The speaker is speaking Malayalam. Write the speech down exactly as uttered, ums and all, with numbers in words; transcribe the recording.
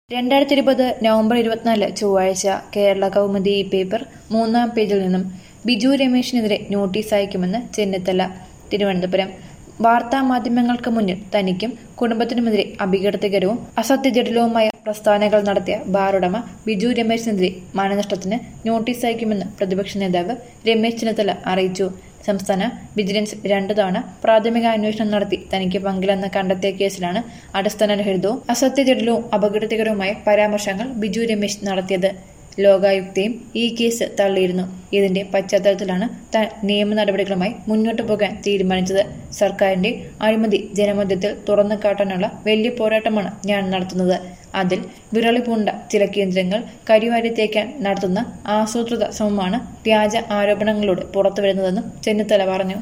രണ്ടായിരത്തി ഇരുപത് നവംബർ ഇരുപത്തിനാല് ചൊവ്വാഴ്ച കേരള കൗമുദി ഈ പേപ്പർ മൂന്നാം പേജിൽ നിന്നും ബിജു രമേശിനെതിരെ നോട്ടീസ് അയക്കുമെന്ന് ചെന്നിത്തല. തിരുവനന്തപുരം വാർത്താ മാധ്യമങ്ങൾക്ക് മുന്നിൽ തനിക്കും കുടുംബത്തിനുമെതിരെ അപകീർത്തികരവും അസത്യജടിലവുമായ പ്രസ്താവനകൾ നടത്തിയ ബാറുടമ ബിജു രമേശിനെതിരെ മാനനഷ്ടത്തിന് നോട്ടീസ് അയക്കുമെന്ന് പ്രതിപക്ഷ നേതാവ് രമേശ് ചെന്നിത്തല അറിയിച്ചു. സംസ്ഥാന വിജിലൻസ് രണ്ടു തവണ പ്രാഥമിക അന്വേഷണം നടത്തി തനിക്ക് പങ്കില്ലെന്ന് കണ്ടെത്തിയ കേസിലാണ് അടിസ്ഥാനരഹിതവും അസത്യജടിലവും അപകീർത്തികരവുമായ പരാമർശങ്ങൾ ബിജു രമേശ് നടത്തിയത്. ലോകായുക്തയും ഈ കേസ് തള്ളിയിരുന്നു. ഇതിന്റെ പശ്ചാത്തലത്തിലാണ് താൻ നിയമ നടപടികളുമായി മുന്നോട്ടു പോകാൻ തീരുമാനിച്ചത്. സർക്കാരിന്റെ അഴിമതി ജനമധ്യത്തിൽ തുറന്നു കാട്ടാനുള്ള വലിയ പോരാട്ടമാണ് ഞാൻ നടത്തുന്നത്. അതിൽ വിരളി പൂണ്ട ചില കേന്ദ്രങ്ങൾ കരിവാരി തേക്കാൻ നടത്തുന്ന ആസൂത്രിത ശ്രമമാണ് വ്യാജ ആരോപണങ്ങളിലൂടെ പുറത്തുവരുന്നതെന്നും ചെന്നിത്തല പറഞ്ഞു.